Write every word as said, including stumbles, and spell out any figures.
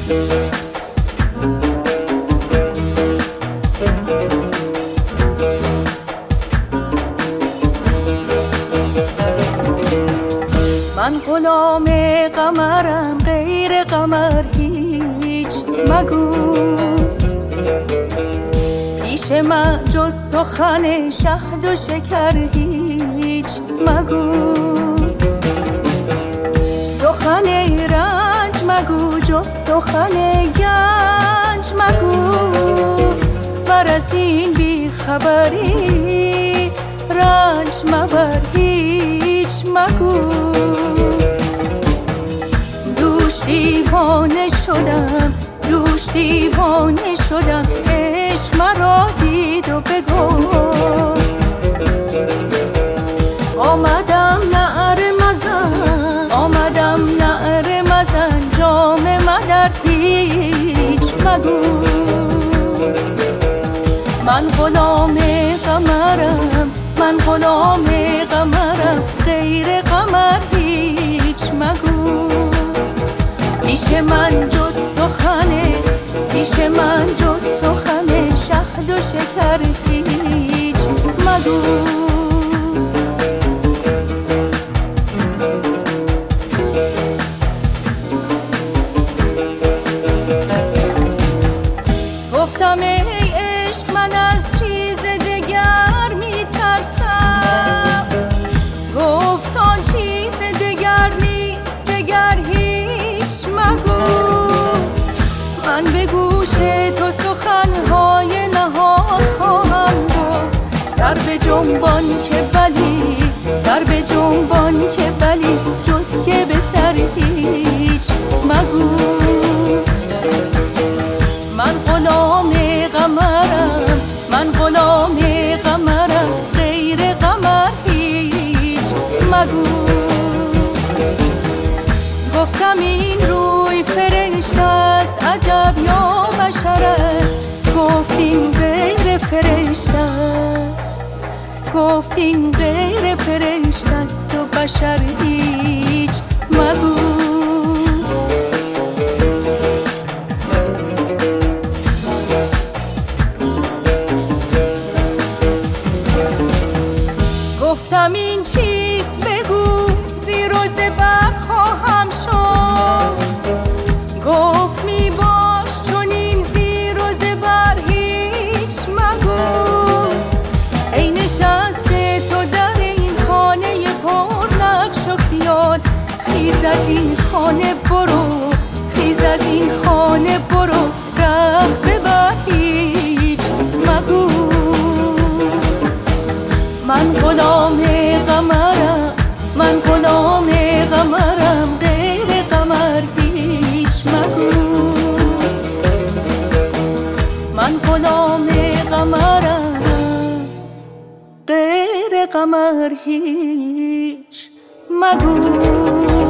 من غلام قمرم، غیر قمر هیچ مگو. پیش من جز سخن شهد و شکر هیچ مگو. سخن رنج مگو، جز سخن گنج مگو. بر از این بی خبری رنج مبر هیچ مگو. دوش دیوانه شدم، دوش دیوانه شدم، عشق مرا دید و بگفت آمدم نعره مزن، آمدم نعره مزن، جام مدر هیچ مگو. من غلام قمرم، من غلام قمرم، غیر قمر هیچ مگو. پیش من جز سخنه، پیش من جز سخنه شهد و شکر هیچ مگو. گفتم ای عشق من از چیز دگر می ترسم. گفت آن چیز دگر نیست، دگر هیچ مگو. من به گوش تو سخنهای نهان خواهم گفت. سر به جنبان که بلی، سر به جنبان که بلی، جز که به سر هیچ مگو. من غلام قمرم، من غلام قمرم، غیر قمر هیچ مگو. گفتم این روی فرشته است، عجب یا بشر است. گفتیم غیر فرشته است، گفتیم غیر فرشته است و بشر هیچ مگو. گفتم این چیز بگو، زیر و زبر خواهم شد. گفت می باش چون این زیر و زبر هیچ مگو. ای نشسته تو در این خانه پر نقش و خیال، خیز از این خانه برو، خیز از این خانه برو، رخت ببر هیچ مگو. من غلام قمرم، من غلام قمرم، غیر قمر هیچ مگو. من غلام قمرم، غیر قمر هیچ مگو.